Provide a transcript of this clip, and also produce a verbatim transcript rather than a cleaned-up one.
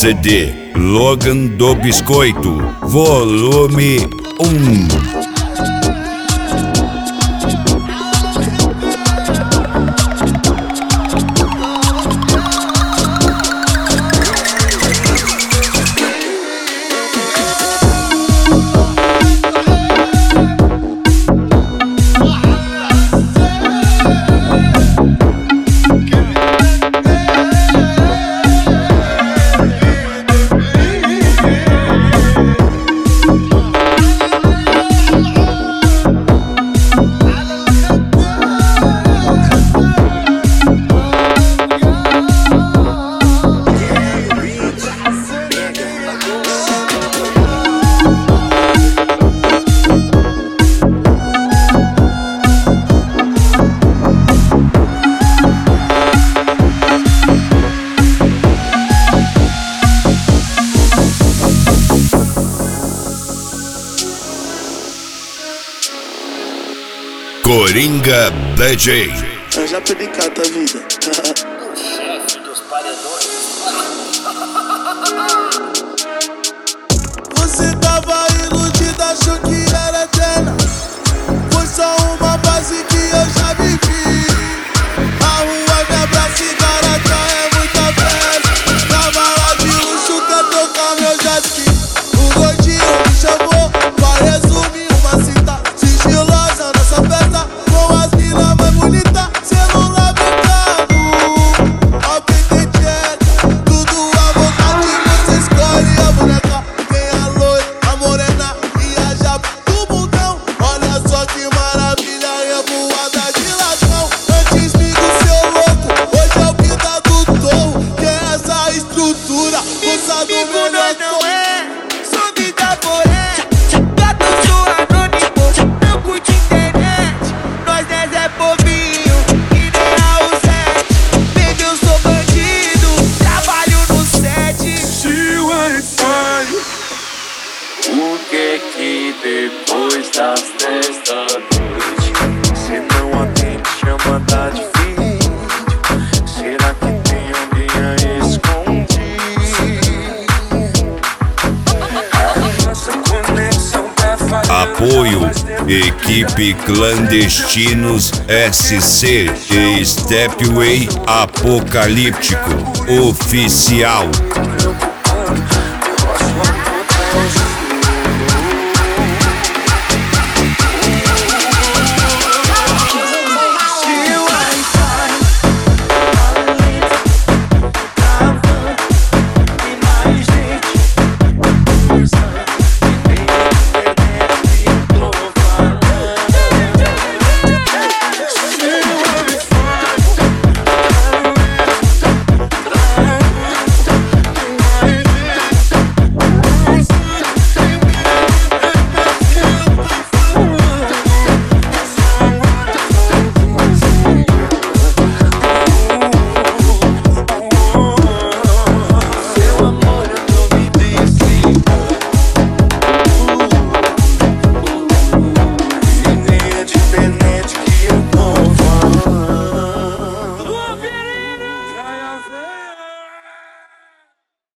C D Logan do Biscoito, volume um. Coringa D J. Eu já pedi cata a vida. O chefe dos paredões. Você tava iludida, achou que era eterna. Foi só uma fase que eu já vivi. A rua me abraça e garota é muita festa. Cavalo de luxo quer tocar meu jet ski. O gordinho me chamou pra resumir uma cita sigilosa nessa festa. Com as minas mais bonitas, celular brincando. Alguém tem jet, tudo à vontade. Você escolhe a boneca. Tem a loira, a morena e a japa do mundão. Olha só que maravilha, revoada de ladrão. Antes me do seu louco, hoje é o vida do touro. Que é essa estrutura, força do meu Não é subida porém, gato sou anônimo, não curte internet. Nós dez é bobinho, e nem a U sete. Baby, eu sou bandido, trabalho no set. Se o Wi-Fi, o que que depois das dez da noite cê não atende chamada de vídeo? Será que tem alguém a escondido? A nossa conexão tá falhando. Apoio Equipe Clandestinos S C e Stepway Apocalíptico Oficial.